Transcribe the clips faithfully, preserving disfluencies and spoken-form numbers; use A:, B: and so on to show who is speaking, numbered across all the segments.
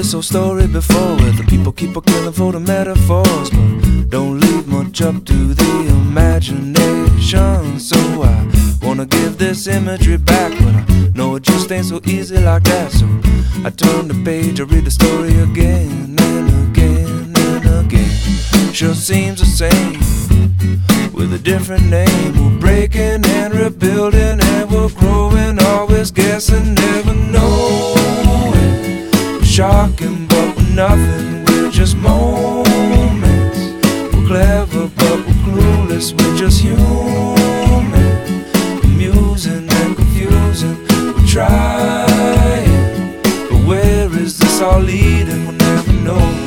A: this old story before, where the people keep a killing for the metaphors, but don't leave much up to the imagination. So I wanna give this imagery back, but I know it just ain't so easy like that. So I turn the page, I read the story again and again and again. Sure seems the same, with a different name. We're breaking and rebuilding, and we're growing, always guessing, never knowing. Shocking, but we're nothing, we're just moments. We're clever, but we're clueless, we're just human. Amusing and confusing, we're trying, but where is this all leading? We'll never know.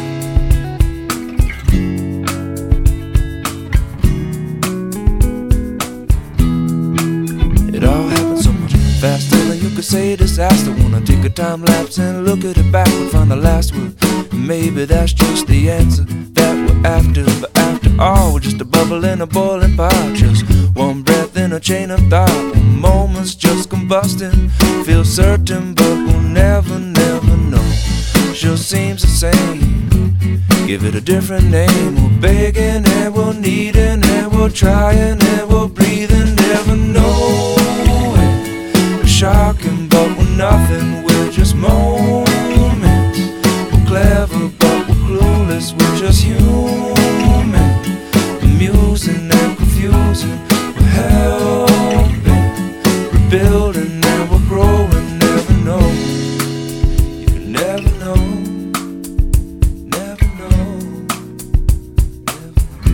A: It all happened so much faster than you could say disaster. Wanna take a time lapse and look at it backward, find the last word. Maybe that's just the answer that we're after. But after all, we're just a bubble in a boiling pot, just one breath in a chain of thought. One moment's just combusting, feel certain, but we'll never, never know. Sure seems the same, give it a different name. We're begging and we're needing and we're trying and we're breathing, never knowing. Shocking, but we're nothing, we're just moments. We're clever, but we're clueless, we're just human. Amusing and confusing, we're helping, rebuilding and we're growing, never know. You can never know, never know, never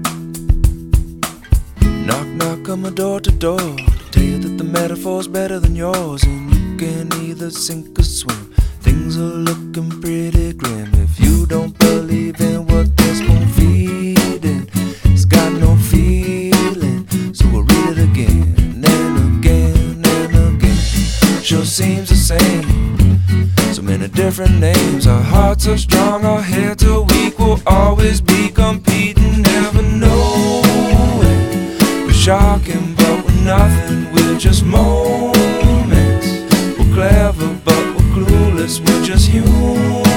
A: know. Knock, knock on my door to door, tell you that the metaphor's better than yours, and you can either sink or swim. Things are looking pretty grim if you don't believe in what this spoon feeding. It's got no feeling, so we'll read it again and again and again. Sure seems the same, so many different names. Our hearts are strong, our heads are weak, we'll always be competing, never knowing. We're shocking, but we're nothing, we're just moments. We're clever, but we're clueless, we're just human.